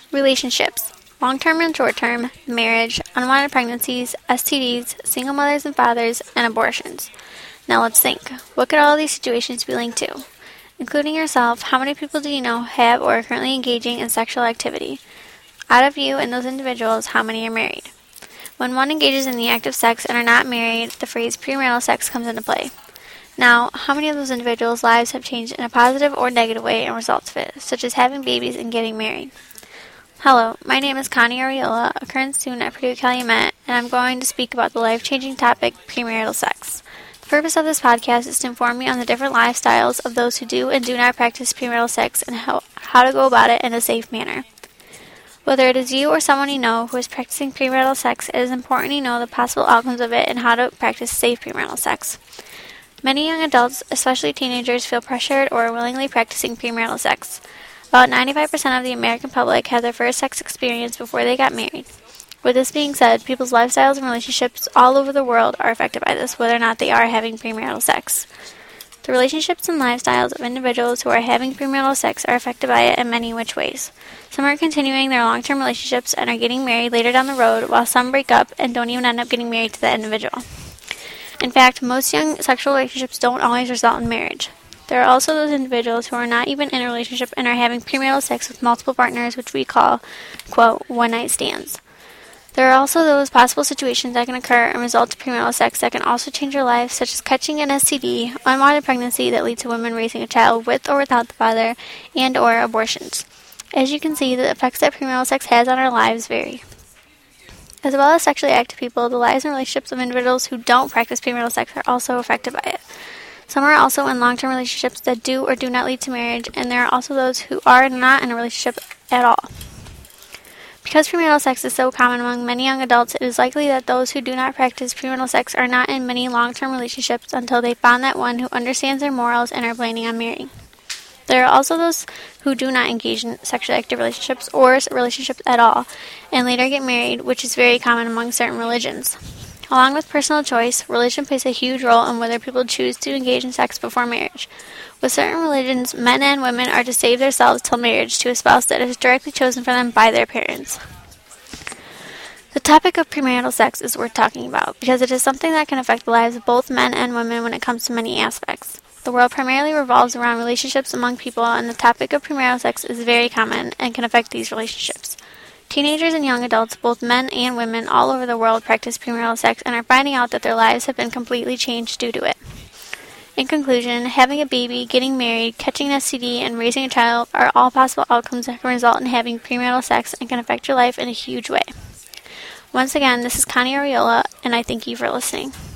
Relationships. Long-term and short-term, marriage, unwanted pregnancies, STDs, single mothers and fathers, and abortions. Now let's think. What could all of these situations be linked to? Including yourself, how many people do you know have or are currently engaging in sexual activity? Out of you and those individuals, how many are married? When one engages in the act of sex and are not married, the phrase premarital sex comes into play. Now, how many of those individuals' lives have changed in a positive or negative way in results of it, such as having babies and getting married? Hello, my name is Connie Ariola, a current student at Purdue Calumet, and I'm going to speak about the life-changing topic, premarital sex. The purpose of this podcast is to inform you on the different lifestyles of those who do and do not practice premarital sex and how to go about it in a safe manner. Whether it is you or someone you know who is practicing premarital sex, it is important you know the possible outcomes of it and how to practice safe premarital sex. Many young adults, especially teenagers, feel pressured or are willingly practicing premarital sex. About 95% of the American public had their first sex experience before they got married. With this being said, people's lifestyles and relationships all over the world are affected by this, whether or not they are having premarital sex. The relationships and lifestyles of individuals who are having premarital sex are affected by it in many which ways. Some are continuing their long-term relationships and are getting married later down the road, while some break up and don't even end up getting married to that individual. In fact, most young sexual relationships don't always result in marriage. There are also those individuals who are not even in a relationship and are having premarital sex with multiple partners, which we call, quote, one-night stands. There are also those possible situations that can occur and result in premarital sex that can also change your life, such as catching an STD, unwanted pregnancy that leads to women raising a child with or without the father, and or abortions. As you can see, the effects that premarital sex has on our lives vary. As well as sexually active people, the lives and relationships of individuals who don't practice premarital sex are also affected by it. Some are also in long-term relationships that do or do not lead to marriage, and there are also those who are not in a relationship at all. Because premarital sex is so common among many young adults, it is likely that those who do not practice premarital sex are not in many long-term relationships until they found that one who understands their morals and are planning on marrying. There are also those who do not engage in sexually active relationships or relationships at all, and later get married, which is very common among certain religions. Along with personal choice, religion plays a huge role in whether people choose to engage in sex before marriage. With certain religions, men and women are to save themselves till marriage to a spouse that is directly chosen for them by their parents. The topic of premarital sex is worth talking about because it is something that can affect the lives of both men and women when it comes to many aspects. The world primarily revolves around relationships among people, and the topic of premarital sex is very common and can affect these relationships. Teenagers and young adults, both men and women all over the world, practice premarital sex and are finding out that their lives have been completely changed due to it. In conclusion, having a baby, getting married, catching an STD, and raising a child are all possible outcomes that can result in having premarital sex and can affect your life in a huge way. Once again, this is Connie Ariola, and I thank you for listening.